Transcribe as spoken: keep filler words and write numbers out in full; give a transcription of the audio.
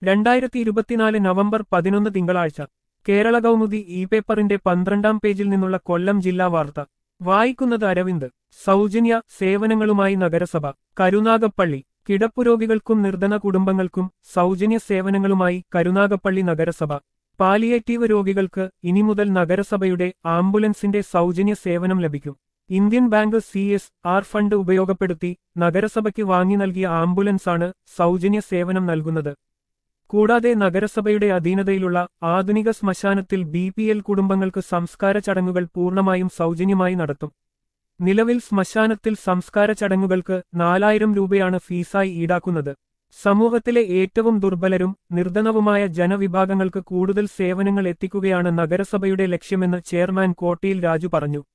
രണ്ടായിരത്തി ഇരുപത്തിനാല് നവംബർ പതിനൊന്ന് തിങ്കളാഴ്ച കേരള കൗമുദി ഇ പേപ്പറിന്റെ പന്ത്രണ്ടാം പേജിൽ നിന്നുള്ള കൊല്ലം ജില്ലാ വാർത്ത വായിക്കുന്നത് അരവിന്ദ്. സൗജന്യ സേവനങ്ങളുമായി നഗരസഭ. കരുനാഗപ്പള്ളി. കിടപ്പുരോഗികൾക്കും നിർധന കുടുംബങ്ങൾക്കും സൗജന്യ സേവനങ്ങളുമായി കരുനാഗപ്പള്ളി നഗരസഭ. പാലിയേറ്റീവ് രോഗികൾക്ക് ഇനി മുതൽ നഗരസഭയുടെ ആംബുലൻസിന്റെ സൗജന്യ സേവനം ലഭിക്കും. Indian bank C S R fund ഉപയോഗപ്പെടുത്തി നഗരസഭയ്ക്ക് വാങ്ങി നൽകിയ ആംബുലൻസാണ് സൗജന്യ സേവനം നൽകുന്നത്. കൂടാതെ നഗരസഭയുടെ അധീനതയിലുള്ള ആധുനിക ശ്മശാനത്തിൽ ബി പി എൽ കുടുംബങ്ങൾക്ക് സംസ്കാര ചടങ്ങുകൾ പൂർണ്ണമായും സൗജന്യമായി നടത്തും. നിലവിൽ ശ്മശാനത്തിൽ സംസ്കാര ചടങ്ങുകൾക്ക് നാലായിരം രൂപയാണ് ഫീസായി ഈടാക്കുന്നത്. സമൂഹത്തിലെ ഏറ്റവും ദുർബലരും നിർധനവുമായ ജനവിഭാഗങ്ങൾക്ക് കൂടുതൽ സേവനങ്ങൾ എത്തിക്കുകയാണ് നഗരസഭയുടെ ലക്ഷ്യമെന്ന് ചെയർമാൻ കോട്ടയിൽ രാജു പറഞ്ഞു.